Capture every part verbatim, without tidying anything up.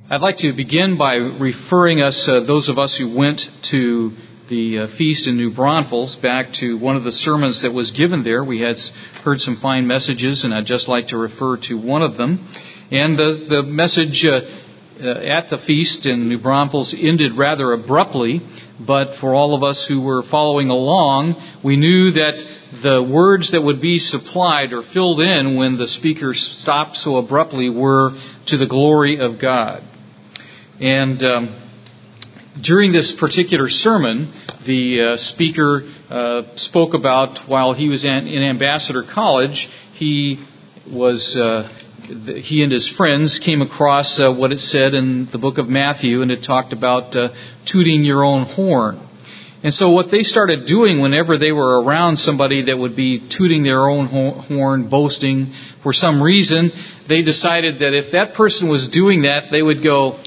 I'd like to begin by referring us, uh, those of us who went to the uh, feast in New Braunfels, back to one of the sermons that was given there. We had heard some fine messages, and I'd just like to refer to one of them. And the, the message uh, uh, at the feast in New Braunfels ended rather abruptly, but for all of us who were following along, we knew that the words that would be supplied or filled in when the speaker stopped so abruptly were to the glory of God. And um, during this particular sermon, the uh, speaker uh, spoke about while he was in, in Ambassador College, he was uh, he and his friends came across uh, what it said in the book of Matthew, and it talked about uh, tooting your own horn. And so what they started doing whenever they were around somebody that would be tooting their own horn, boasting for some reason, they decided that if that person was doing that, they would go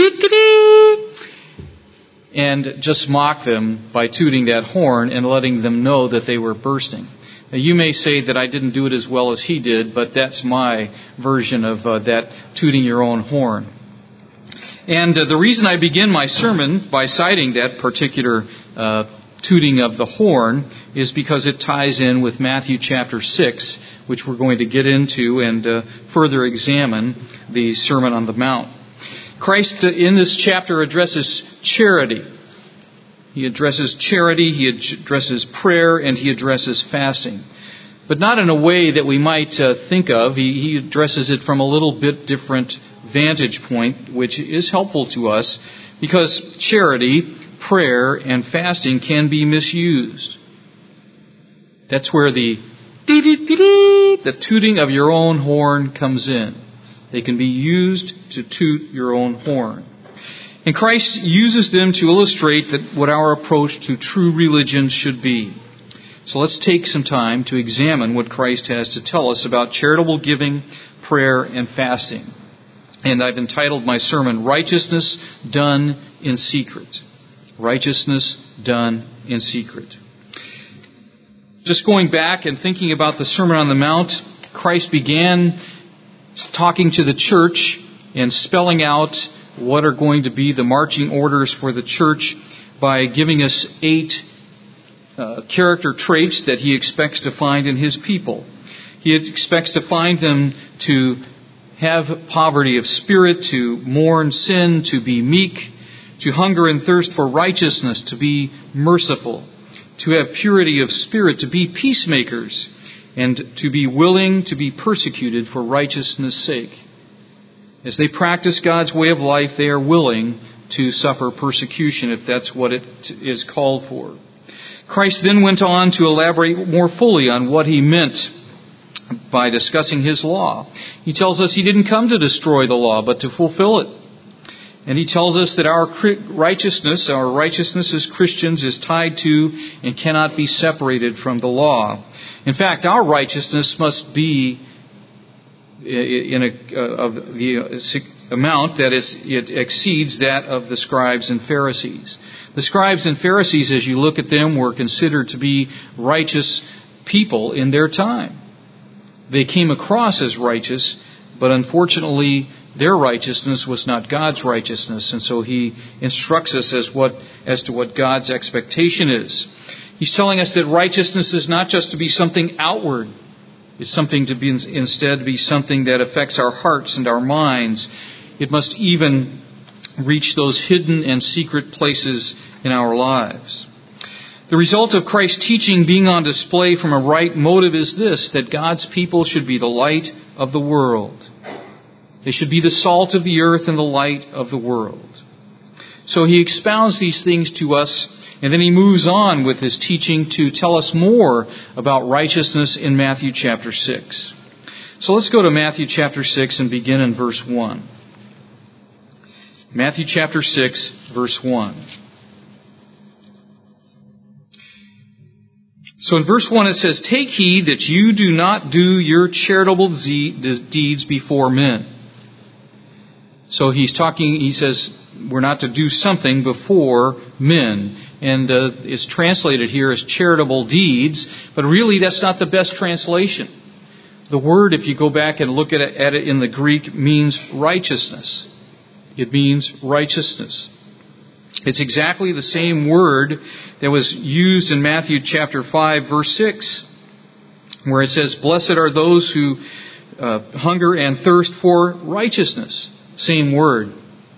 and just mock them by tooting that horn and letting them know that they were boasting. Now, you may say that I didn't do it as well as he did, but that's my version of uh, that tooting your own horn. And uh, the reason I begin my sermon by citing that particular uh, tooting of the horn is because it ties in with Matthew chapter six, which we're going to get into and uh, further examine the Sermon on the Mount. Christ uh, in this chapter addresses charity. He addresses charity, he addresses prayer, and he addresses fasting. But not in a way that we might uh, think of. He, he addresses it from a little bit different vantage point, which is helpful to us, because charity, prayer, and fasting can be misused. That's where the the tooting of your own horn comes in. They can be used to toot your own horn. And Christ uses them to illustrate that what our approach to true religion should be. So let's take some time to examine what Christ has to tell us about charitable giving, prayer, and fasting. And I've entitled my sermon, Righteousness Done in Secret. Righteousness Done in Secret. Just going back and thinking about the Sermon on the Mount, Christ began talking to the church and spelling out what are going to be the marching orders for the church by giving us eight uh, character traits that he expects to find in his people. He expects to find them to have poverty of spirit, to mourn sin, to be meek, to hunger and thirst for righteousness, to be merciful, to have purity of spirit, to be peacemakers, and to be willing to be persecuted for righteousness' sake. As they practice God's way of life, they are willing to suffer persecution if that's what it is called for. Christ then went on to elaborate more fully on what he meant by discussing his law. He tells us he didn't come to destroy the law, but to fulfill it. And he tells us that our righteousness, our righteousness as Christians, is tied to and cannot be separated from the law. In fact, our righteousness must be in a of the amount that is it exceeds that of the scribes and Pharisees. The scribes and Pharisees, as you look at them, were considered to be righteous people in their time. They came across as righteous, but unfortunately their righteousness was not God's righteousness, and so he instructs us as what as to what God's expectation is. He's telling us that righteousness is not just to be something outward. It's something to be instead be something that affects our hearts and our minds. It must even reach those hidden and secret places in our lives. The result of Christ's teaching being on display from a right motive is this, that God's people should be the light of the world. They should be the salt of the earth and the light of the world. So he expounds these things to us, and then he moves on with his teaching to tell us more about righteousness in Matthew chapter six. So let's go to Matthew chapter six and begin in verse one. Matthew chapter six, verse one. So in verse one it says, "Take heed that you do not do your charitable deeds before men." So he's talking, he says, we're not to do something before men. And uh, it's translated here as charitable deeds, but really that's not the best translation. The word, if you go back and look at it, at it in the Greek, means righteousness. It means righteousness. It's exactly the same word that was used in Matthew chapter five, verse six, where it says, "Blessed are those who uh, hunger and thirst for righteousness." Same word,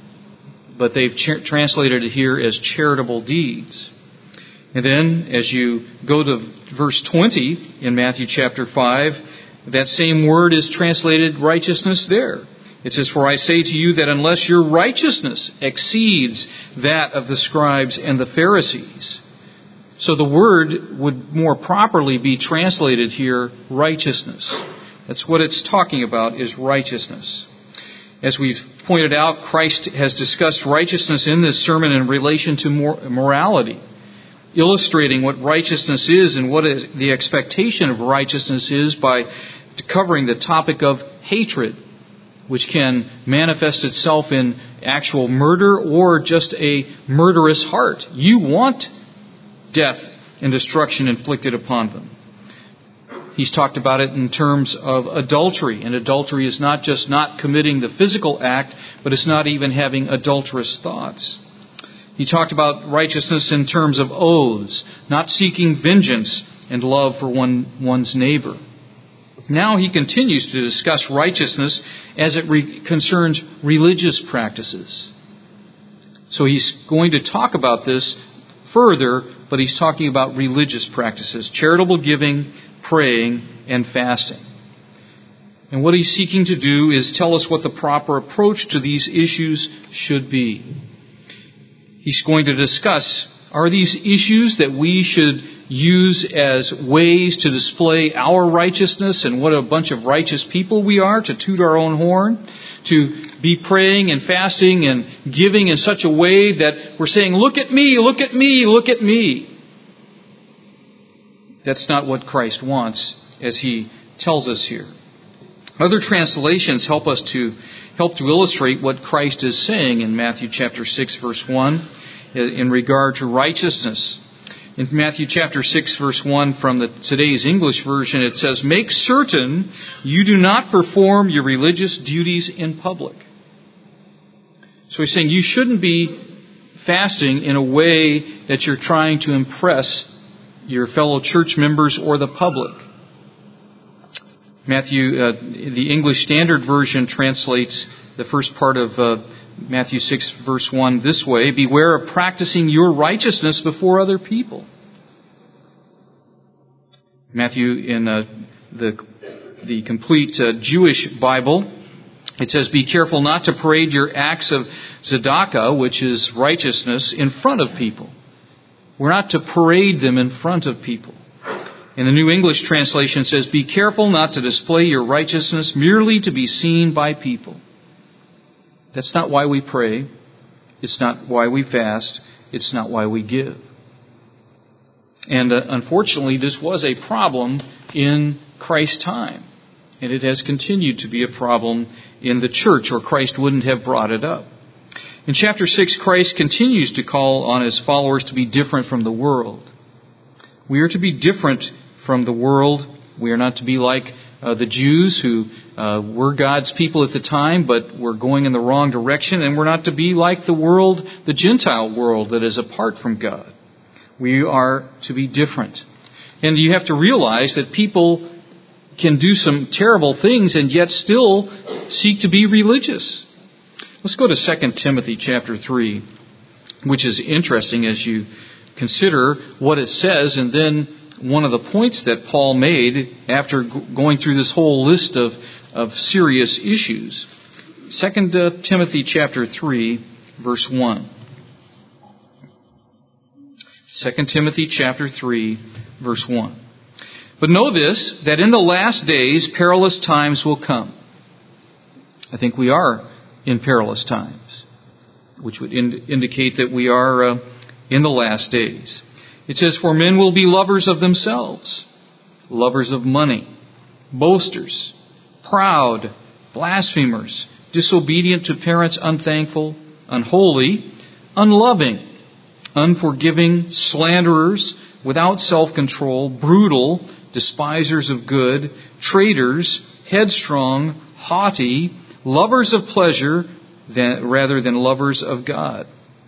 but they've ch- translated it here as charitable deeds. And then, as you go to verse twenty in Matthew chapter five, that same word is translated righteousness there. It says, "For I say to you that unless your righteousness exceeds that of the scribes and the Pharisees." So the word would more properly be translated here, righteousness. That's what it's talking about, is righteousness. As we've pointed out, Christ has discussed righteousness in this sermon in relation to morality, illustrating what righteousness is and what is the expectation of righteousness is by covering the topic of hatred, which can manifest itself in actual murder or just a murderous heart. You want death and destruction inflicted upon them. He's talked about it in terms of adultery, and adultery is not just not committing the physical act, but it's not even having adulterous thoughts. He talked about righteousness in terms of oaths, not seeking vengeance and love for one, one's neighbor. Now he continues to discuss righteousness as it re- concerns religious practices. So he's going to talk about this further, but he's talking about religious practices, charitable giving, praying, and fasting. And what he's seeking to do is tell us what the proper approach to these issues should be. He's going to discuss, are these issues that we should use as ways to display our righteousness and what a bunch of righteous people we are, to toot our own horn, to be praying and fasting and giving in such a way that we're saying, look at me, look at me, look at me. That's not what Christ wants, as he tells us here. Other translations help us to help to illustrate what Christ is saying in Matthew chapter six, verse one, in regard to righteousness. In Matthew chapter six, verse one, from the today's English version, it says, "Make certain you do not perform your religious duties in public." So he's saying you shouldn't be fasting in a way that you're trying to impress your fellow church members or the public. Matthew, uh, the English Standard Version translates the first part of uh, Matthew six, verse one this way: "Beware of practicing your righteousness before other people." Matthew, in uh, the the complete uh, Jewish Bible, it says, "Be careful not to parade your acts of tzedakah," which is righteousness, "in front of people." We're not to parade them in front of people. And the New English translation says, "Be careful not to display your righteousness merely to be seen by people." That's not why we pray. It's not why we fast. It's not why we give. And uh, unfortunately, this was a problem in Christ's time. And it has continued to be a problem in the church, or Christ wouldn't have brought it up. In chapter six, Christ continues to call on his followers to be different from the world. We are to be different from the world. We are not to be like uh, the Jews who uh, were God's people at the time, but were going in the wrong direction. And we're not to be like the world, the Gentile world that is apart from God. We are to be different. And you have to realize that people can do some terrible things and yet still seek to be religious. Let's go to Second Timothy chapter three, which is interesting as you consider what it says, and then one of the points that Paul made after going through this whole list of, of serious issues. Second Timothy chapter three, verse one. Second Timothy chapter three, verse one. "But know this, that in the last days perilous times will come." I think we are in perilous times, which would ind- indicate that we are uh, in the last days. It says, "For men will be lovers of themselves, lovers of money, boasters, proud, blasphemers, disobedient to parents, unthankful, unholy, unloving, unforgiving, slanderers, without self-control, brutal, despisers of good, traitors, headstrong, haughty, lovers of pleasure than, rather than lovers of God.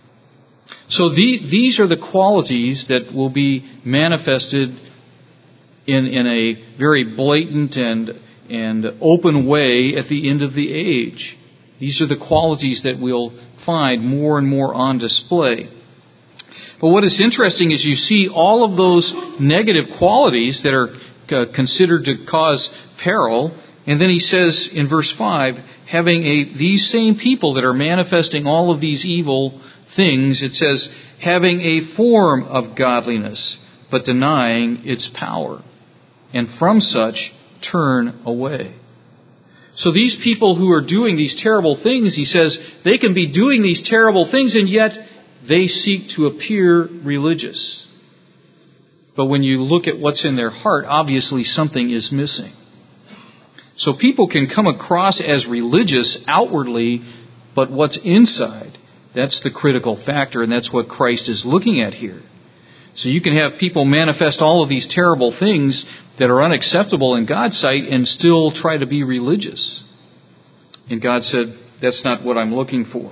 So the, these are the qualities that will be manifested in, in a very blatant and, and open way at the end of the age. These are the qualities that we'll find more and more on display. But what is interesting is you see all of those negative qualities that are uh, considered to cause peril, and then he says in verse five, having a these same people that are manifesting all of these evil things, it says, having a form of godliness, but denying its power, and from such turn away. So these people who are doing these terrible things, he says, they can be doing these terrible things, and yet they seek to appear religious. But when you look at what's in their heart, obviously something is missing. So people can come across as religious outwardly, but what's inside, that's the critical factor, and that's what Christ is looking at here. So you can have people manifest all of these terrible things that are unacceptable in God's sight and still try to be religious. And God said, that's not what I'm looking for.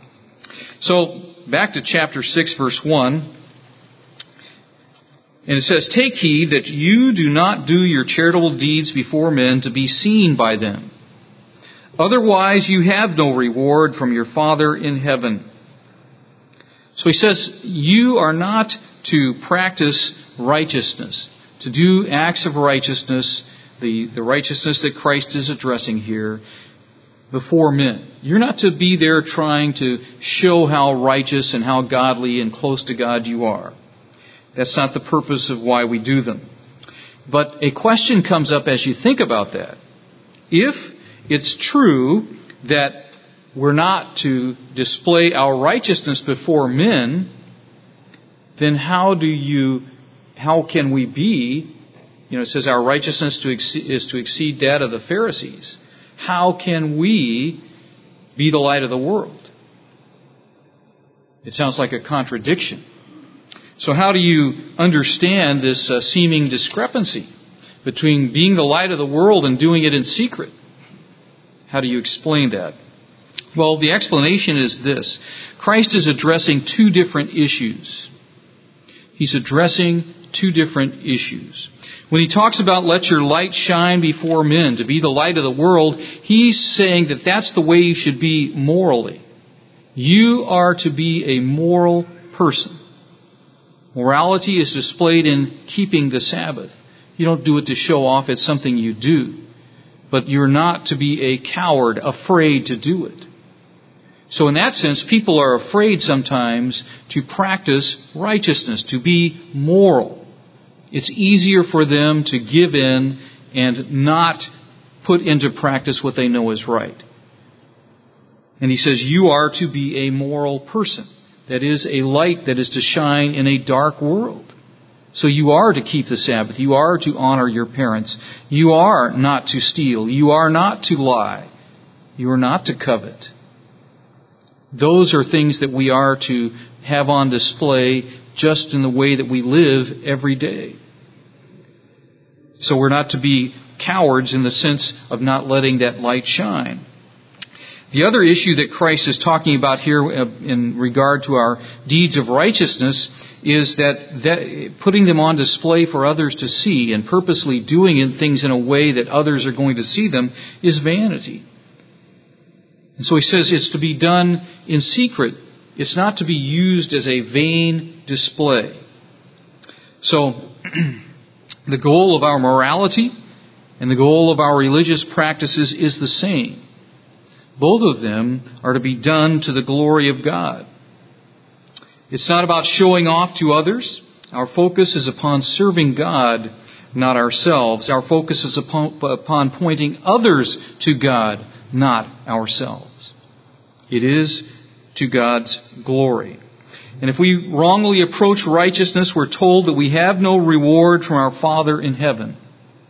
So, back to chapter six, verse one. And it says, take heed that you do not do your charitable deeds before men to be seen by them. Otherwise you have no reward from your Father in heaven. So he says, you are not to practice righteousness, to do acts of righteousness, the, the righteousness that Christ is addressing here, before men. You're not to be there trying to show how righteous and how godly and close to God you are. That's not the purpose of why we do them. But a question comes up as you think about that. If it's true that we're not to display our righteousness before men, then how do you, how can we be, you know, it says our righteousness to exceed, is to exceed that of the Pharisees. How can we be the light of the world? It sounds like a contradiction. So how do you understand this uh, seeming discrepancy between being the light of the world and doing it in secret? How do you explain that? Well, the explanation is this. Christ is addressing two different issues. He's addressing two different issues. When he talks about let your light shine before men, to be the light of the world, he's saying that that's the way you should be morally. You are to be a moral person. Morality is displayed in keeping the Sabbath. You don't do it to show off, it's something you do. But you're not to be a coward, afraid to do it. So in that sense, people are afraid sometimes to practice righteousness, to be moral. It's easier for them to give in and not put into practice what they know is right. And he says, you are to be a moral person. That is a light that is to shine in a dark world. So you are to keep the Sabbath. You are to honor your parents. You are not to steal. You are not to lie. You are not to covet. Those are things that we are to have on display just in the way that we live every day. So we're not to be cowards in the sense of not letting that light shine. The other issue that Christ is talking about here in regard to our deeds of righteousness is that, that putting them on display for others to see and purposely doing things in a way that others are going to see them is vanity. And so he says it's to be done in secret. It's not to be used as a vain display. So the goal of our morality and the goal of our religious practices is the same. Both of them are to be done to the glory of God. It's not about showing off to others. Our focus is upon serving God, not ourselves. Our focus is upon, upon pointing others to God, not ourselves. It is to God's glory. And if we wrongly approach righteousness, we're told that we have no reward from our Father in heaven.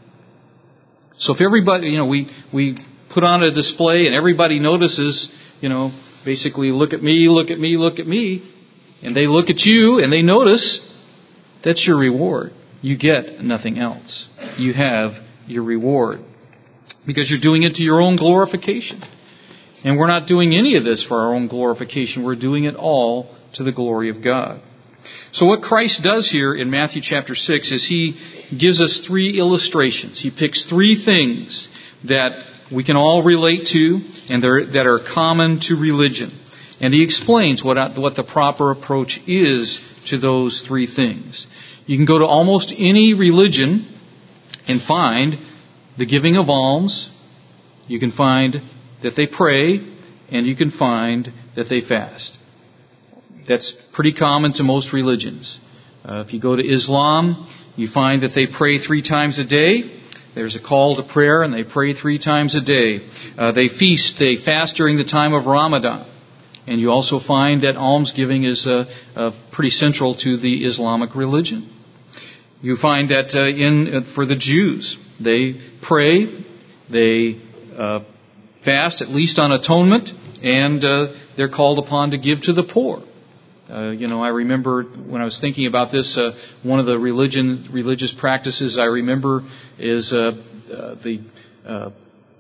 So if everybody, you know, we, we put on a display and everybody notices, you know, basically look at me, look at me, look at me, and they look at you and they notice, that's your reward. You get nothing else. You have your reward. Because you're doing it to your own glorification. And we're not doing any of this for our own glorification. We're doing it all to the glory of God. So what Christ does here in Matthew chapter six is He gives us three illustrations. He picks three things that we can all relate to and that are common to religion. And He explains what, what the proper approach is to those three things. You can go to almost any religion and find the giving of alms. You can find that they pray, and you can find that they fast. That's pretty common to most religions. Uh, if you go to Islam, you find that they pray three times a day. There's a call to prayer, and they pray three times a day. Uh, they feast, they fast during the time of Ramadan. And you also find that almsgiving is uh, uh, pretty central to the Islamic religion. You find that uh, in uh, for the Jews, they pray, they uh, fast, at least on atonement, and uh, they're called upon to give to the poor. Uh, you know, I remember when I was thinking about this, uh, one of the religion religious practices I remember is uh, uh, the uh,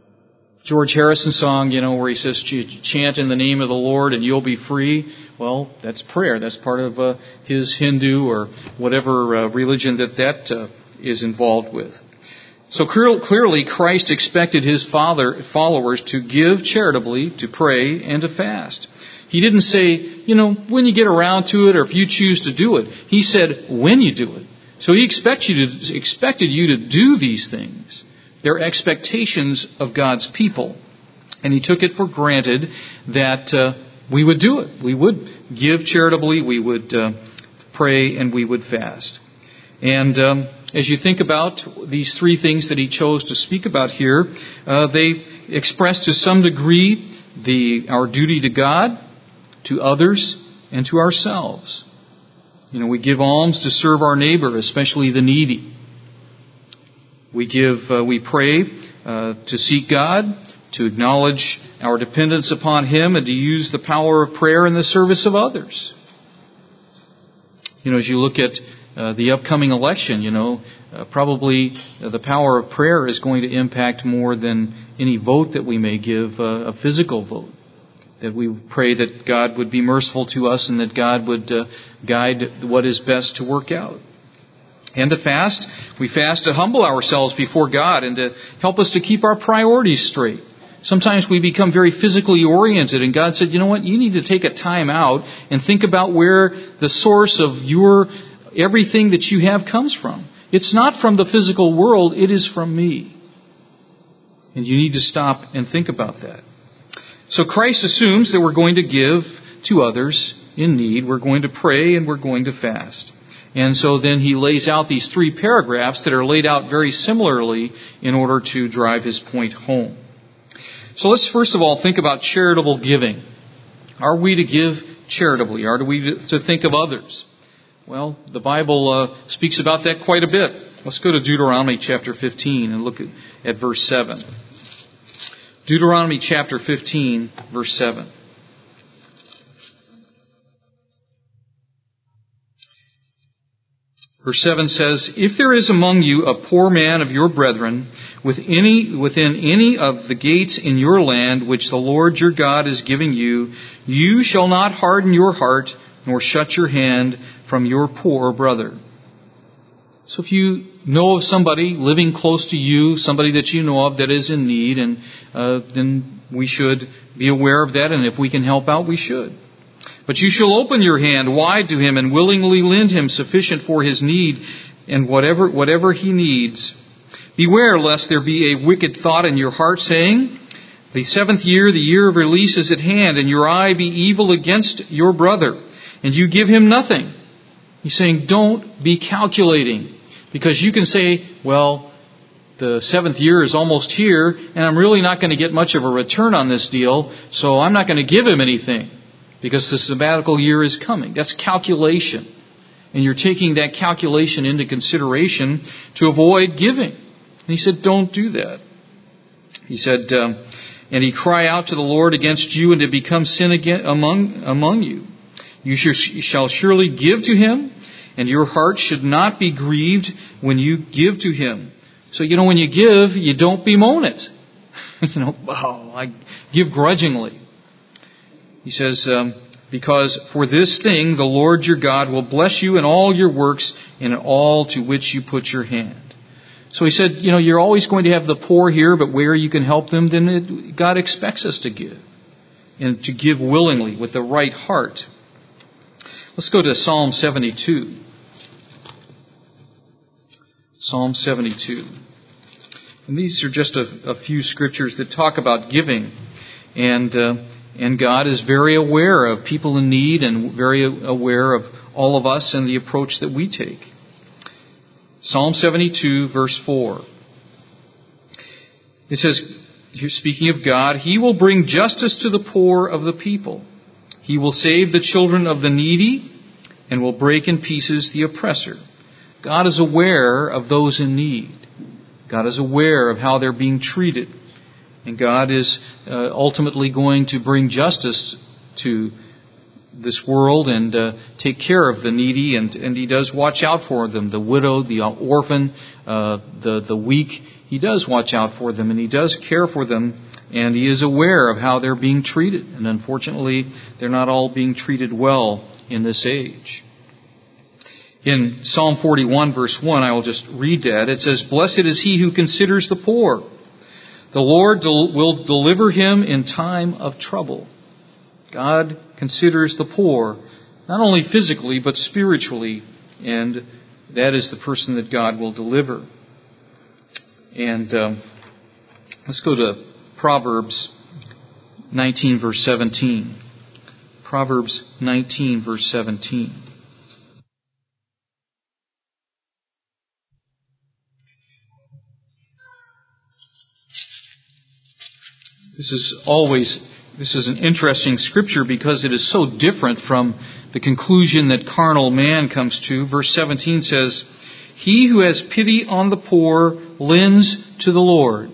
George Harrison song, you know, where he says, chant in the name of the Lord and you'll be free. Well, that's prayer. That's part of uh, his Hindu or whatever uh, religion that that uh, is involved with. So clearly, Christ expected His father, followers to give charitably, to pray, and to fast. He didn't say, you know, when you get around to it or if you choose to do it. He said, when you do it. So He expects you to, expected you to do these things. They're expectations of God's people. And He took it for granted that uh, we would do it. We would give charitably, we would uh, pray, and we would fast. And um, as you think about these three things that He chose to speak about here, uh, they express to some degree the our duty to God, to others, and to ourselves. You know, we give alms to serve our neighbor, especially the needy. We give, uh, we pray uh, to seek God, to acknowledge our dependence upon Him, and to use the power of prayer in the service of others. You know, as you look at uh, the upcoming election, you know, uh, probably uh, the power of prayer is going to impact more than any vote that we may give, uh, a physical vote. That we pray that God would be merciful to us and that God would uh, guide what is best to work out. And to fast, we fast to humble ourselves before God and to help us to keep our priorities straight. Sometimes we become very physically oriented, and God said, you know what, you need to take a time out and think about where the source of your everything that you have comes from. It's not from the physical world, it is from me. And you need to stop and think about that. So Christ assumes that we're going to give to others in need, we're going to pray, and we're going to fast. And so then He lays out these three paragraphs that are laid out very similarly in order to drive His point home. So let's first of all think about charitable giving. Are we to give charitably? Are we to think of others? Well, the Bible uh, speaks about that quite a bit. Let's go to Deuteronomy chapter fifteen and look at, at verse seven. Deuteronomy chapter fifteen, verse seven. Verse seven says, if there is among you a poor man of your brethren with any, within any of the gates in your land which the Lord your God is giving you, you shall not harden your heart nor shut your hand from your poor brother. So if you know of somebody living close to you, somebody that you know of that is in need, and uh, then we should be aware of that, and if we can help out, we should. But you shall open your hand wide to him and willingly lend him sufficient for his need and whatever whatever he needs. Beware lest there be a wicked thought in your heart, saying, the seventh year, the year of release is at hand, and your eye be evil against your brother, and you give him nothing. He's saying, don't be calculating. Because you can say, well, the seventh year is almost here, and I'm really not going to get much of a return on this deal, so I'm not going to give him anything. Because the sabbatical year is coming. That's calculation. And you're taking that calculation into consideration to avoid giving. And he said, don't do that. He said, um, and he cry out to the Lord against you and to become sin again among among you. You shall surely give to him, and your heart should not be grieved when you give to him. So, you know, when you give, you don't bemoan it. you know, wow, I give grudgingly. He says, um, because for this thing the Lord your God will bless you in all your works and in all to which you put your hand. So he said, you know, you're always going to have the poor here, but where you can help them, then it, God expects us to give. And to give willingly with the right heart. Let's go to Psalm seventy-two. Psalm seventy-two. And these are just a, a few scriptures that talk about giving. And uh, and God is very aware of people in need and very aware of all of us and the approach that we take. Psalm seventy-two, verse four. It says, here speaking of God, He will bring justice to the poor of the people. He will save the children of the needy and will break in pieces the oppressor. God is aware of those in need. God is aware of how they're being treated. And God is uh, ultimately going to bring justice to this world and uh, take care of the needy, and, and He does watch out for them, the widow, the orphan, uh, the, the weak. He does watch out for them, and He does care for them, and He is aware of how they're being treated. And unfortunately, they're not all being treated well in this age. In Psalm forty-one, verse one, I will just read that. It says, "Blessed is he who considers the poor. The Lord del- will deliver him in time of trouble." God considers the poor, not only physically, but spiritually, and that is the person that God will deliver. And um, let's go to Proverbs nineteen, verse seventeen. Proverbs nineteen, verse seventeen. This is always, this is an interesting scripture because it is so different from the conclusion that carnal man comes to. Verse seventeen says, "He who has pity on the poor lends to the Lord,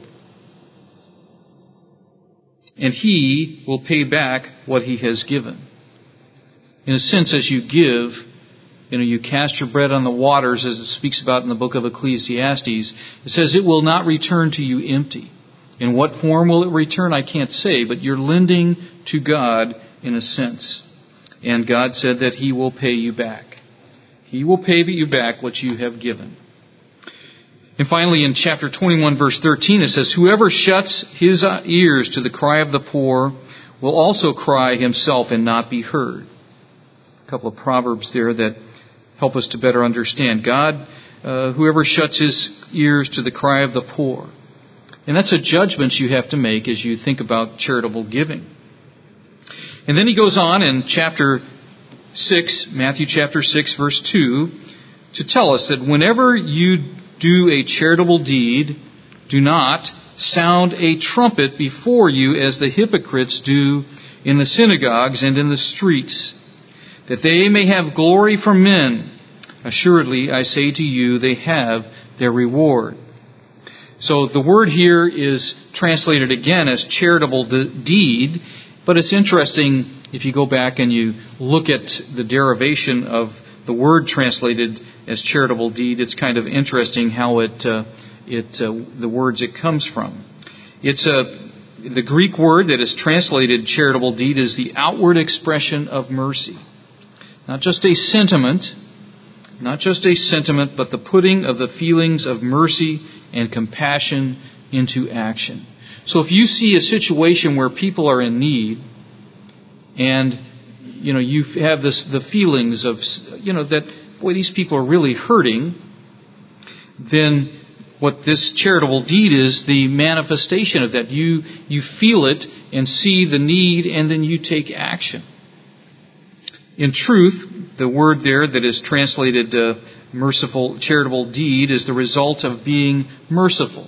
and He will pay back what He has given." In a sense, as you give, you know, you cast your bread on the waters, as it speaks about in the book of Ecclesiastes. It says it will not return to you empty. In what form will it return? I can't say, but you're lending to God in a sense. And God said that He will pay you back. He will pay you back what you have given. And finally, in chapter twenty-one, verse thirteen, it says, "Whoever shuts his ears to the cry of the poor will also cry himself and not be heard." A couple of proverbs there that help us to better understand. God, uh, whoever shuts his ears to the cry of the poor. And that's a judgment you have to make as you think about charitable giving. And then he goes on in chapter six, Matthew chapter six, verse two, to tell us that whenever you do a charitable deed, do not sound a trumpet before you as the hypocrites do in the synagogues and in the streets, that they may have glory from men. Assuredly, I say to you, they have their reward. So the word here is translated again as charitable de- deed, but it's interesting if you go back and you look at the derivation of the word translated as charitable deed. It's kind of interesting how it, uh, it uh, the words it comes from. It's a the Greek word that is translated charitable deed is the outward expression of mercy, not just a sentiment, not just a sentiment, but the putting of the feelings of mercy and compassion into action. So if you see a situation where people are in need, and you know you have this the feelings of you know that boy these people are really hurting, then what this charitable deed is the manifestation of that. You you feel it and see the need, and then you take action. In truth, the word there that is translated uh, merciful, charitable deed is the result of being merciful.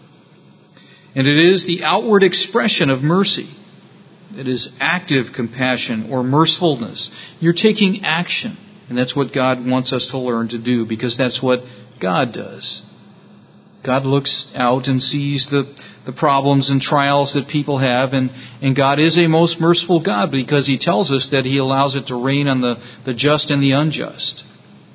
And it is the outward expression of mercy. It is active compassion or mercifulness. You're taking action. And that's what God wants us to learn to do, because that's what God does. God looks out and sees the, the problems and trials that people have, and, and God is a most merciful God because He tells us that He allows it to rain on the, the just and the unjust,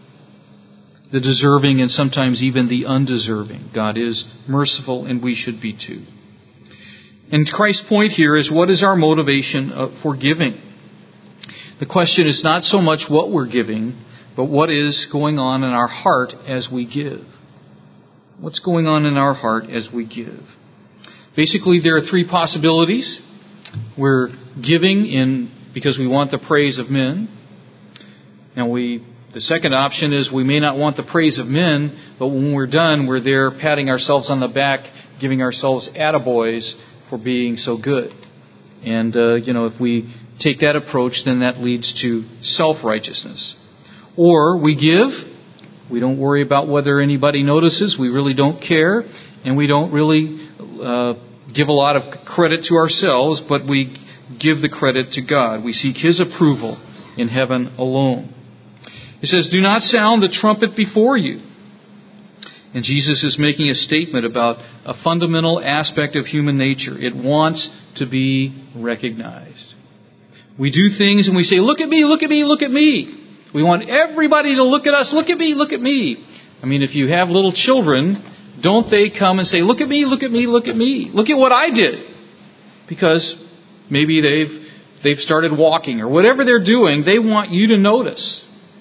the deserving and sometimes even the undeserving. God is merciful, and we should be too. And Christ's point here is, what is our motivation for giving? The question is not so much what we're giving, but what is going on in our heart as we give. What's going on in our heart as we give? Basically, there are three possibilities. We're giving in because we want the praise of men. And we, the second option is we may not want the praise of men, but when we're done, we're there patting ourselves on the back, giving ourselves attaboys for being so good. And, uh, you know, if we take that approach, then that leads to self-righteousness. Or we give, we don't worry about whether anybody notices, we really don't care, and we don't really uh, give a lot of credit to ourselves, but we give the credit to God. We seek His approval in heaven alone. It says, do not sound the trumpet before you. And Jesus is making a statement about a fundamental aspect of human nature. It wants to be recognized. We do things and we say, look at me, look at me, look at me. We want everybody to look at us, look at me, look at me. I mean, if you have little children, don't they come and say, look at me, look at me, look at me. Look at what I did. Because maybe they've they've started walking or whatever they're doing, they want you to notice.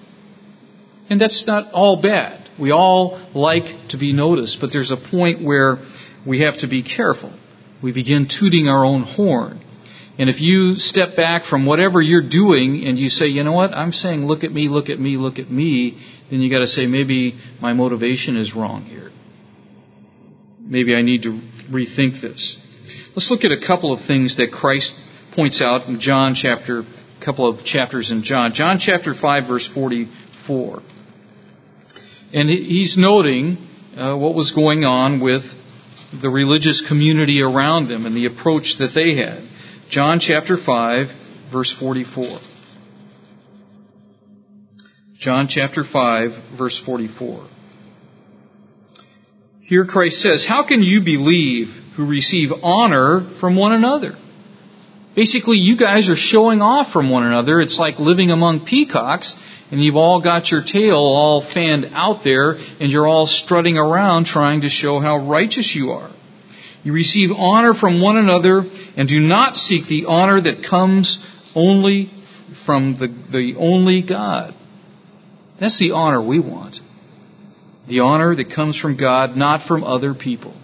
And that's not all bad. We all like to be noticed, but there's a point where we have to be careful. We begin tooting our own horn. And if you step back from whatever you're doing and you say, you know what, I'm saying look at me, look at me, look at me, then you got to say maybe my motivation is wrong here. Maybe I need to rethink this. Let's look at a couple of things that Christ points out in John chapter, a couple of chapters in John. John chapter five, verse forty-four. And he's noting uh, what was going on with the religious community around them and the approach that they had. John chapter five, verse forty-four. John chapter five, verse forty-four. Here Christ says, how can you believe who receive honor from one another? Basically, you guys are showing off from one another. It's like living among peacocks, and you've all got your tail all fanned out there, and you're all strutting around trying to show how righteous you are. You receive honor from one another, and do not seek the honor that comes only from the, the only God. That's the honor we want. The honor that comes from God, not from other people.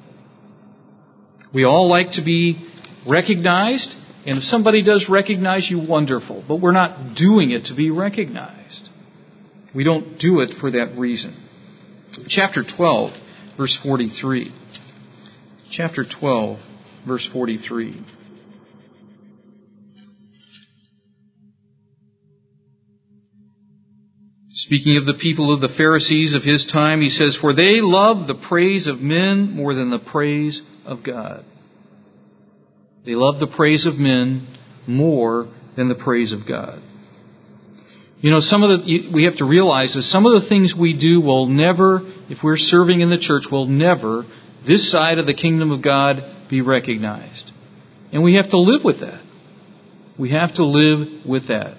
We all like to be recognized, and if somebody does recognize you, wonderful. But we're not doing it to be recognized. We don't do it for that reason. Chapter twelve, verse forty-three. Chapter twelve, verse forty-three. Speaking of the people of the Pharisees of his time, he says, for they love the praise of men more than the praise of God. They love the praise of men more than the praise of God. You know, some of the, we have to realize that some of the things we do will never, if we're serving in the church, will never, this side of the kingdom of God, be recognized. And we have to live with that. We have to live with that.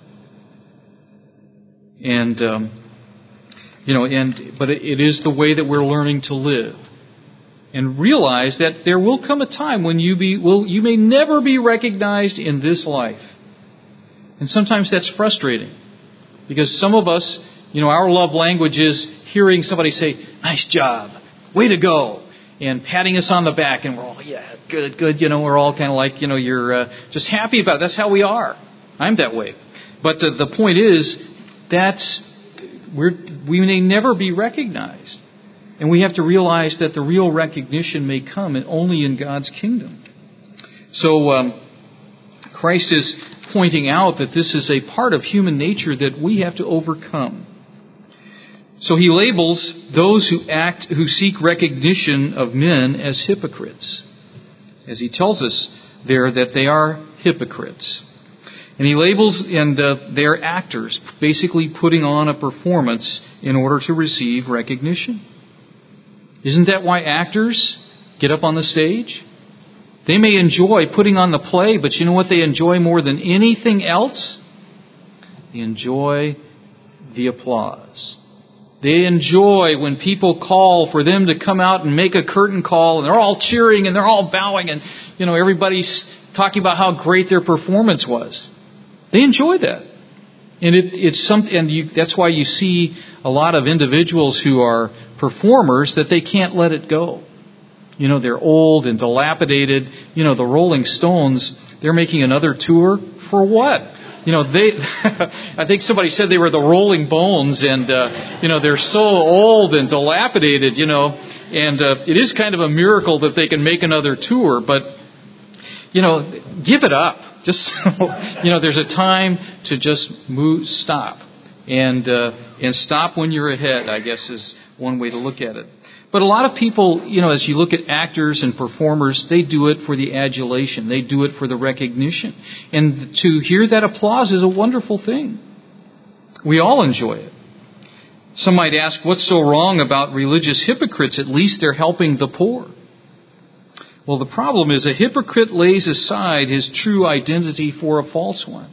And, um, you know, and, but it, it is the way that we're learning to live. And realize that there will come a time when you be, will, you may never be recognized in this life. And sometimes that's frustrating. Because some of us, you know, our love language is hearing somebody say, nice job, way to go, and patting us on the back, and we're all, yeah, good, good, you know, we're all kind of like, you know, you're uh, just happy about it. That's how we are. I'm that way. But the, the point is, that's, we're, we may never be recognized. And we have to realize that the real recognition may come only in God's kingdom. So um, Christ is pointing out that this is a part of human nature that we have to overcome. So he labels those who act, who seek recognition of men as hypocrites. As he tells us there that they are hypocrites. And he labels, and uh, they're actors, basically putting on a performance in order to receive recognition. Isn't that why actors get up on the stage? They may enjoy putting on the play, but you know what they enjoy more than anything else? They enjoy the applause. They enjoy when people call for them to come out and make a curtain call, and they're all cheering and they're all bowing, and you know everybody's talking about how great their performance was. They enjoy that. And it, it's something, and you, that's why you see a lot of individuals who are performers that they can't let it go. You know, they're old and dilapidated. You know, the Rolling Stones, they're making another tour for what? You know, they, I think somebody said they were the Rolling Bones, and, uh, you know, they're so old and dilapidated, you know, and uh, it is kind of a miracle that they can make another tour, but, you know, give it up. Just, you know, there's a time to just move, stop, and uh, and stop when you're ahead, I guess is one way to look at it. But a lot of people, you know, as you look at actors and performers, they do it for the adulation. They do it for the recognition. And to hear that applause is a wonderful thing. We all enjoy it. Some might ask, what's so wrong about religious hypocrites? At least they're helping the poor. Well, the problem is a hypocrite lays aside his true identity for a false one.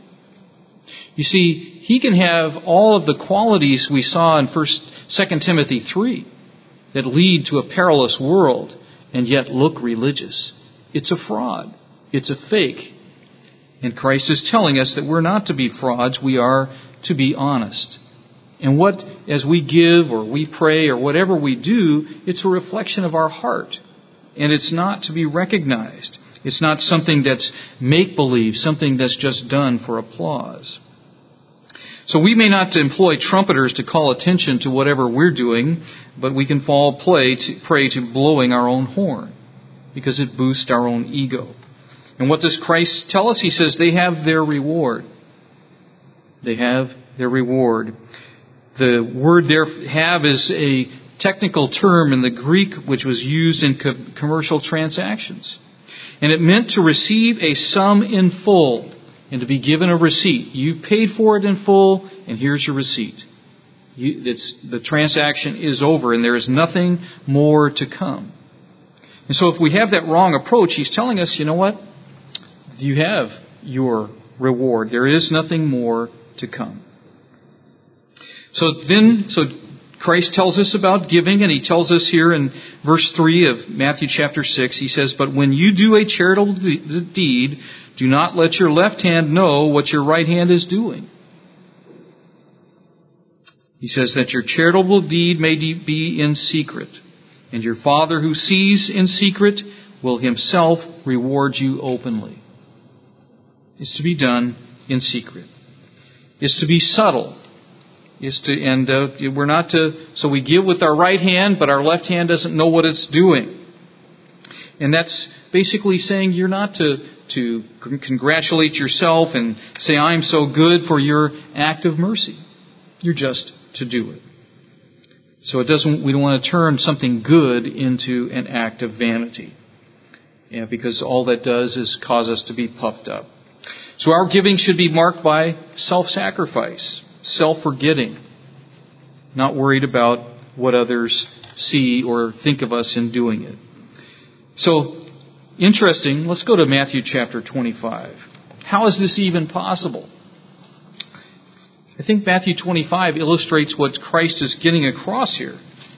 You see, he can have all of the qualities we saw in First, Second Timothy three that lead to a perilous world and yet look religious. It's a fraud. It's a fake. And Christ is telling us that we're not to be frauds. We are to be honest. And what, as we give or we pray or whatever we do, it's a reflection of our heart. And it's not to be recognized. It's not something that's make-believe, something that's just done for applause. So we may not employ trumpeters to call attention to whatever we're doing, but we can fall play to, prey to blowing our own horn because it boosts our own ego. And what does Christ tell us? He says they have their reward. They have their reward. The word there, have, is a technical term in the Greek which was used in co- commercial transactions. And it meant to receive a sum in full and to be given a receipt. You've paid for it in full, and here's your receipt. You, it's, the transaction is over, and there is nothing more to come. And so if we have that wrong approach, he's telling us, you know what? You have your reward. There is nothing more to come. So then, so Christ tells us about giving, and he tells us here in verse three of Matthew chapter six, he says, "But when you do a charitable deed, do not let your left hand know what your right hand is doing." He says that your charitable deed may be in secret, and your Father who sees in secret will himself reward you openly. It's to be done in secret. It's to be subtle. Is to, and uh, we're not to, so we give with our right hand, but our left hand doesn't know what it's doing. And that's basically saying you're not to, to congratulate yourself and say, I'm so good for your act of mercy. You're just to do it. So it doesn't, we don't want to turn something good into an act of vanity. Yeah, because all that does is cause us to be puffed up. So our giving should be marked by self-sacrifice. Self-forgetting, not worried about what others see or think of us in doing it. So, interesting, let's go to Matthew chapter twenty-five. How is this even possible? I think Matthew twenty-five illustrates what Christ is getting across here.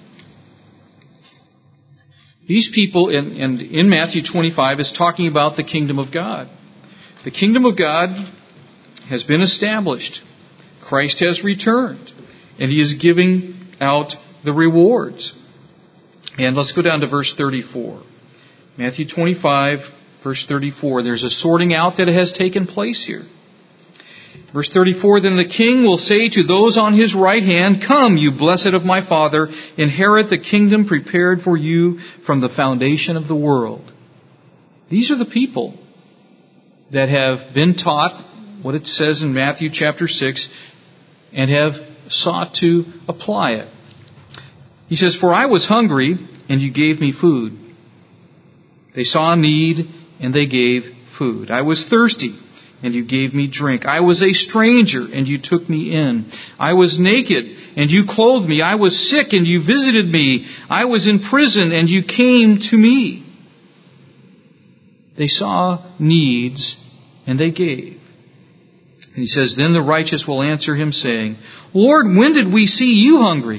These people, in, in, in Matthew twenty-five, is talking about the kingdom of God. The kingdom of God has been established. Christ has returned, and he is giving out the rewards. And let's go down to verse thirty-four. Matthew twenty-five, verse thirty-four. There's a sorting out that has taken place here. Verse thirty-four, "Then the king will say to those on his right hand, 'Come, you blessed of my Father, inherit the kingdom prepared for you from the foundation of the world.'" These are the people that have been taught what it says in Matthew chapter six, and have sought to apply it. He says, "For I was hungry, and you gave me food. They saw a need, and they gave food. I was thirsty, and you gave me drink. I was a stranger, and you took me in. I was naked, and you clothed me. I was sick, and you visited me. I was in prison, and you came to me." They saw needs, and they gave. And he says, "Then the righteous will answer him, saying, 'Lord, when did we see you hungry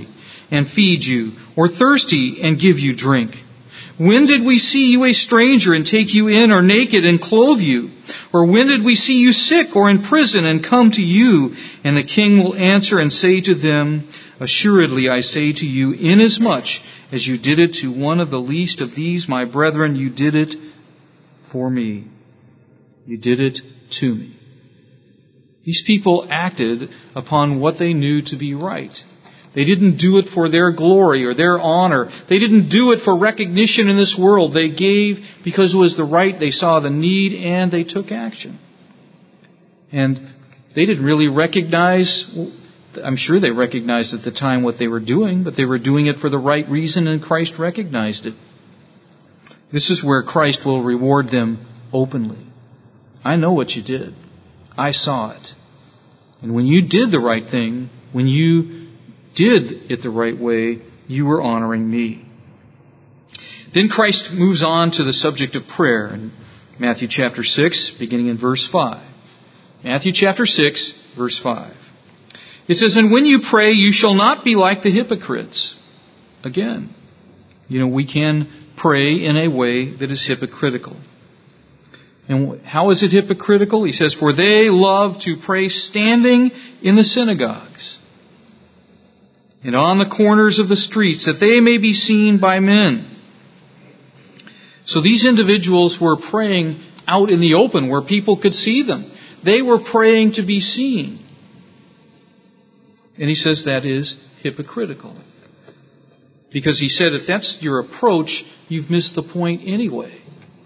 and feed you, or thirsty and give you drink? When did we see you a stranger and take you in, or naked and clothe you? Or when did we see you sick or in prison and come to you? And the king will answer and say to them, Assuredly I say to you, inasmuch as you did it to one of the least of these my brethren, you did it for me. You did it to me. These people acted upon what they knew to be right. They didn't do it for their glory or their honor. They didn't do it for recognition in this world. They gave because it was the right. They saw the need and they took action. And they didn't really recognize, I'm sure they recognized at the time what they were doing, but they were doing it for the right reason and Christ recognized it. This is where Christ will reward them openly. I know what you did. I saw it. And when you did the right thing, when you did it the right way, you were honoring me. Then Christ moves on to the subject of prayer in Matthew chapter six, beginning in verse five. Matthew chapter six, verse five. It says, And when you pray, you shall not be like the hypocrites. Again, you know, we can pray in a way that is hypocritical. And how is it hypocritical? He says, For they love to pray standing in the synagogues and on the corners of the streets, that they may be seen by men. So these individuals were praying out in the open where people could see them. They were praying to be seen. And he says that is hypocritical. Because he said if that's your approach, you've missed the point anyway.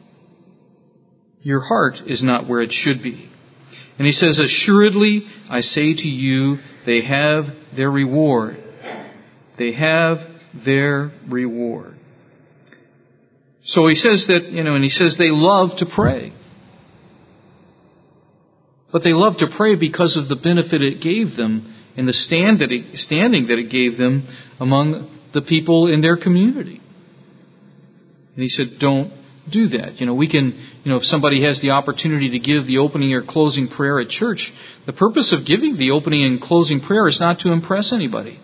Your heart is not where it should be. And he says, Assuredly, I say to you, they have their reward. They have their reward. So he says that, you know, and he says they love to pray. But they love to pray because of the benefit it gave them and the stand that it, standing that it gave them among the people in their community. And he said, don't do that. You know, we can, you know, if somebody has the opportunity to give the opening or closing prayer at church, the purpose of giving the opening and closing prayer is not to impress anybody.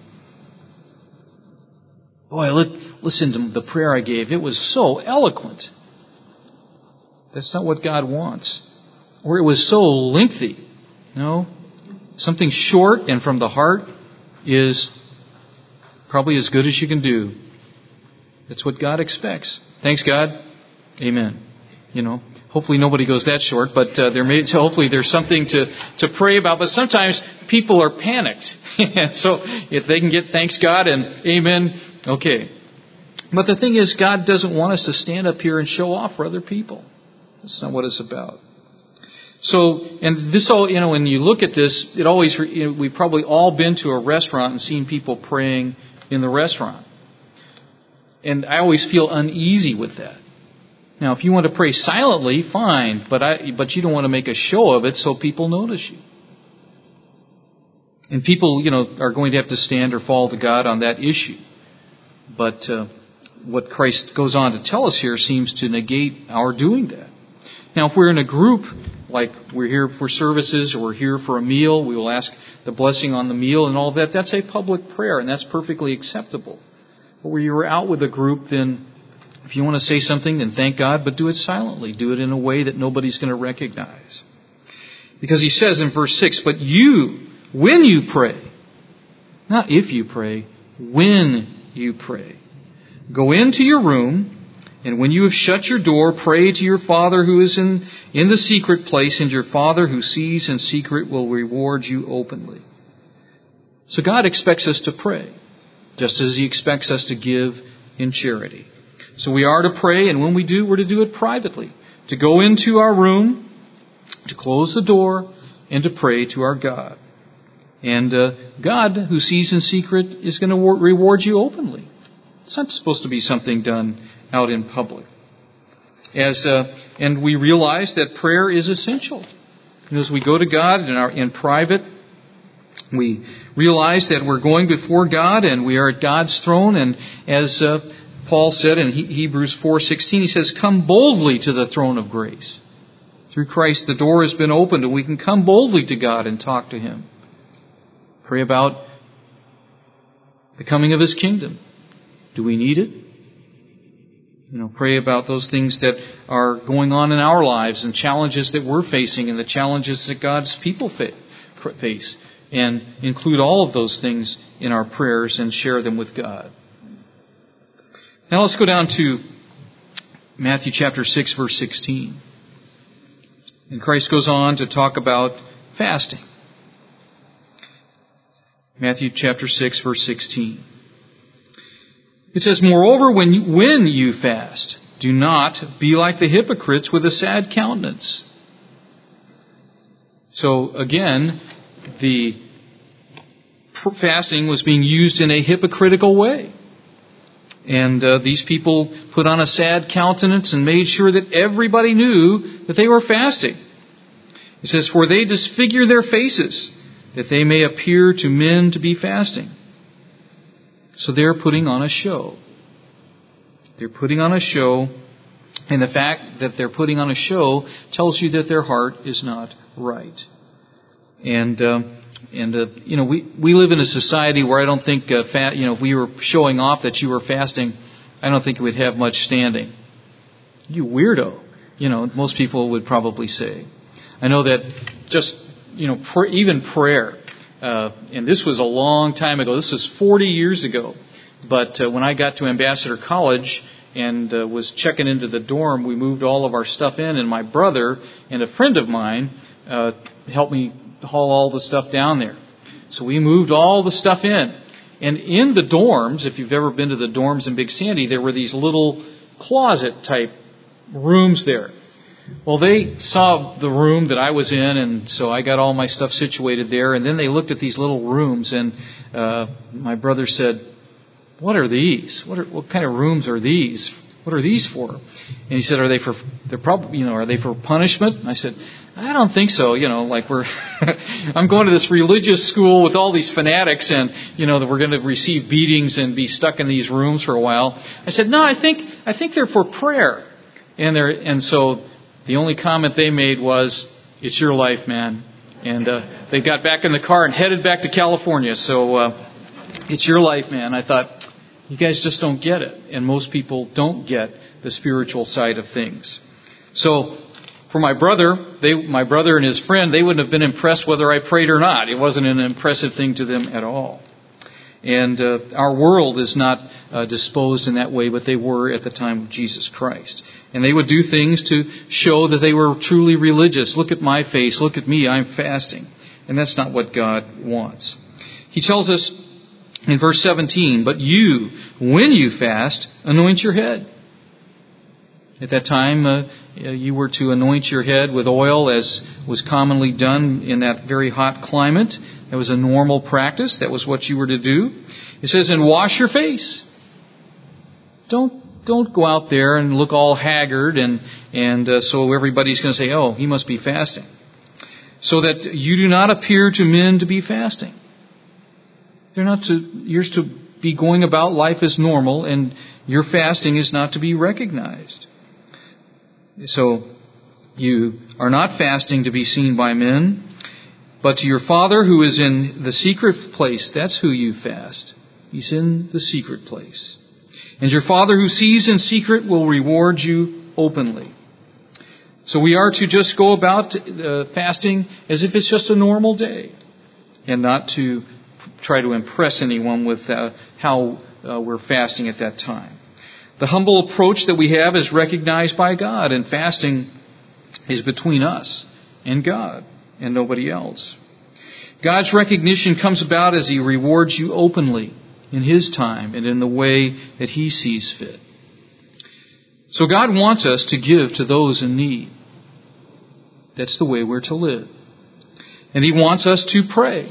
Boy, look, listen to the prayer I gave. It was so eloquent. That's not what God wants. Or it was so lengthy. No. Something short and from the heart is probably as good as you can do. That's what God expects. Thanks, God. Amen. You know, hopefully nobody goes that short, but uh, there may, so hopefully there's something to, to pray about. But sometimes people are panicked. So if they can get thanks, God, and amen, okay. But the thing is, God doesn't want us to stand up here and show off for other people. That's not what it's about. So, and this all, you know, when you look at this, it always, you know, we've probably all been to a restaurant and seen people praying in the restaurant. And I always feel uneasy with that. Now, if you want to pray silently, fine, but I, but you don't want to make a show of it so people notice you. And people, you know, are going to have to stand or fall to God on that issue. But uh, what Christ goes on to tell us here seems to negate our doing that. Now, if we're in a group, like we're here for services or we're here for a meal, we will ask the blessing on the meal and all that. That's a public prayer, and that's perfectly acceptable. But where you're out with a group, then if you want to say something, then thank God, but do it silently. Do it in a way that nobody's going to recognize. Because he says in verse six, But you, when you pray, not if you pray, when you pray, go into your room, and when you have shut your door, pray to your Father who is in, in the secret place, and your Father who sees in secret will reward you openly. So God expects us to pray, just as He expects us to give in charity. So we are to pray, and when we do, we're to do it privately. To go into our room, to close the door, and to pray to our God. And uh, God, who sees in secret, is going to reward you openly. It's not supposed to be something done out in public. As uh, and we realize that prayer is essential. And as we go to God in, our, in private, we realize that we're going before God and we are at God's throne. And as uh, Paul said in Hebrews four sixteen, he says, Come boldly to the throne of grace. Through Christ, the door has been opened and we can come boldly to God and talk to Him. Pray about The coming of His kingdom. Do we need it? You know, pray about those things that are going on in our lives and challenges that we're facing and the challenges that God's people face. And include all of those things in our prayers and share them with God. Now let's go down to Matthew chapter six, verse sixteen. And Christ goes on to talk about fasting. Matthew chapter six, verse sixteen. It says, "Moreover, when you, when you fast, do not be like the hypocrites with a sad countenance." So again, the fasting was being used in a hypocritical way. And uh, these people put on a sad countenance and made sure that everybody knew that they were fasting. It says, "For they disfigure their faces, that they may appear to men to be fasting." So they're putting on a show. They're putting on a show, and the fact that they're putting on a show tells you that their heart is not right. And uh, and uh, you know, we we live in a society where I don't think uh, fat, you know, if we were showing off that you were fasting, I don't think it would have much standing. You weirdo, you know, most people would probably say. I know that just you know, pr- even prayer. Uh, and this was a long time ago. This was forty years ago. But uh, when I got to Ambassador College and uh, was checking into the dorm, we moved all of our stuff in, and my brother and a friend of mine uh, helped me haul all the stuff down there. So we moved all the stuff in. And in the dorms, if you've ever been to the dorms in Big Sandy, there were these little closet-type rooms there. Well, they saw the room that I was in, and so I got all my stuff situated there. And then they looked at these little rooms, and uh, my brother said, "What are these? What are, what kind of rooms are these? What are these for?" And he said, "Are they for? They're probably, you know, are they for punishment?" And I said, "I don't think so. You know, like we're, I'm going to this religious school with all these fanatics, and you know that we're going to receive beatings and be stuck in these rooms for a while." I said, "No, I think I think they're for prayer." And they're and so. The only comment they made was, "It's your life, man." And uh, they got back in the car and headed back to California. So, uh, it's your life, man. I thought, you guys just don't get it. And most people don't get the spiritual side of things. So, for my brother, they, my brother and his friend, they wouldn't have been impressed whether I prayed or not. It wasn't an impressive thing to them at all. And uh, our world is not uh, disposed in that way, but they were at the time of Jesus Christ. And they would do things to show that they were truly religious. Look at my face. Look at me. I'm fasting. And that's not what God wants. He tells us in verse seventeen, "But you, when you fast, anoint your head." At that time, uh, you were to anoint your head with oil, as was commonly done in that very hot climate. That was a normal practice. That was what you were to do. It says, "And wash your face." Don't don't go out there and look all haggard, and and uh, so everybody's going to say, "Oh, he must be fasting." So that you do not appear to men to be fasting. They're not to. You're to be going about life as normal, and your fasting is not to be recognized. So you are not fasting to be seen by men, but to your Father who is in the secret place. That's who you fast. He's in the secret place. And your Father who sees in secret will reward you openly. So we are to just go about uh, fasting as if it's just a normal day, and not to try to impress anyone with uh, how uh, we're fasting at that time. The humble approach that we have is recognized by God, and fasting is between us and God and nobody else. God's recognition comes about as He rewards you openly in His time and in the way that He sees fit. So God wants us to give to those in need. That's the way we're to live. And He wants us to pray.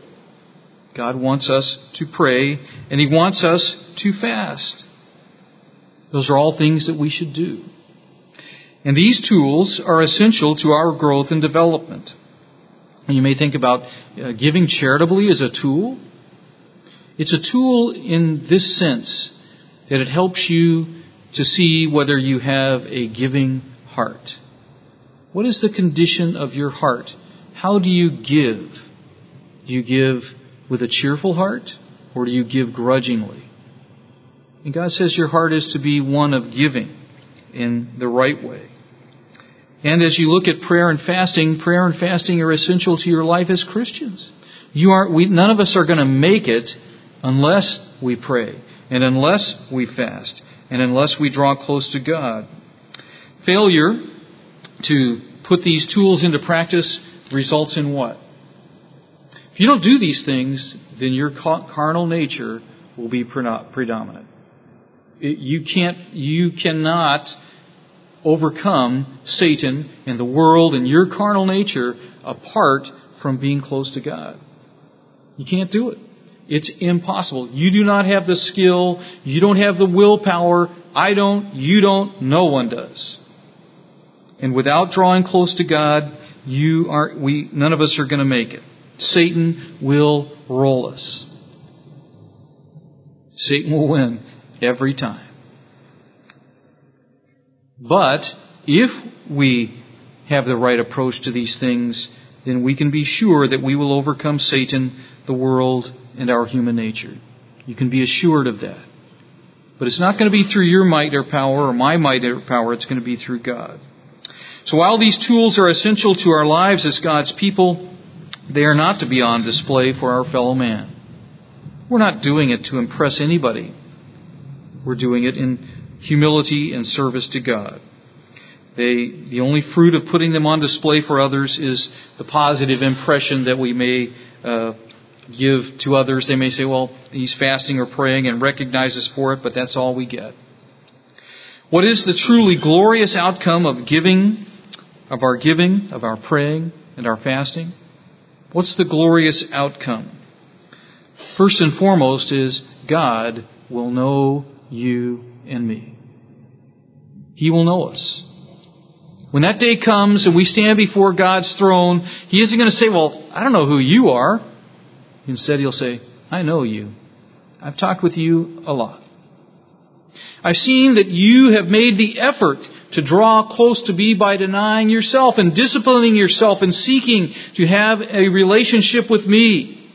God wants us to pray, and He wants us to fast. Those are all things that we should do. And these tools are essential to our growth and development. And you may think about uh, giving charitably as a tool. It's a tool in this sense that it helps you to see whether you have a giving heart. What is the condition of your heart? How do you give? Do you give with a cheerful heart? or do you give grudgingly? And God says your heart is to be one of giving in the right way. And as you look at prayer and fasting, prayer and fasting are essential to your life as Christians. You aren't, we, none of us are going to make it unless we pray, and unless we fast, and unless we draw close to God. Failure to put these tools into practice results in what? If you don't do these things, then your carnal nature will be predominant. It, you can't, you cannot overcome Satan and the world and your carnal nature apart from being close to God. You can't do it. It's impossible. You do not have the skill. You don't have the willpower. I don't. You don't. No one does. And without drawing close to God, you are. We none of us are going to make it. Satan will roll us. Satan will win every time. But if we have the right approach to these things, then we can be sure that we will overcome Satan, the world, and our human nature. You can be assured of that. But it's not going to be through your might or power or my might or power. It's going to be through God. So while these tools are essential to our lives as God's people, they are not to be on display for our fellow man. We're not doing it to impress anybody. We're doing it in humility and service to God. They, the only fruit of putting them on display for others is the positive impression that we may uh, give to others. They may say, well, he's fasting or praying and recognize us for it, but that's all we get. What is the truly glorious outcome of giving, of our giving, of our praying and our fasting? What's the glorious outcome? First and foremost is God will know you and me. He will know us. When that day comes and we stand before God's throne, He isn't going to say, well, I don't know who you are. Instead, He'll say, I know you. I've talked with you a lot. I've seen that you have made the effort to draw close to me by denying yourself and disciplining yourself and seeking to have a relationship with me.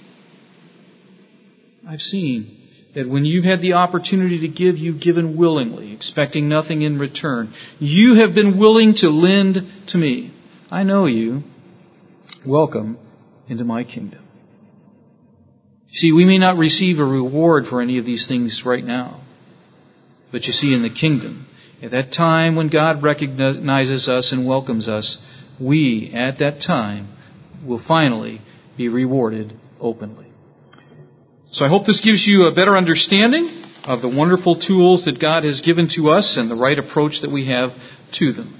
I've seen that when you've had the opportunity to give, you've given willingly, expecting nothing in return. You have been willing to lend to me. I know you. Welcome into my kingdom. See, we may not receive a reward for any of these things right now. But you see, in the kingdom, at that time when God recognizes us and welcomes us, we, at that time, will finally be rewarded openly. So I hope this gives you a better understanding of the wonderful tools that God has given to us and the right approach that we have to them.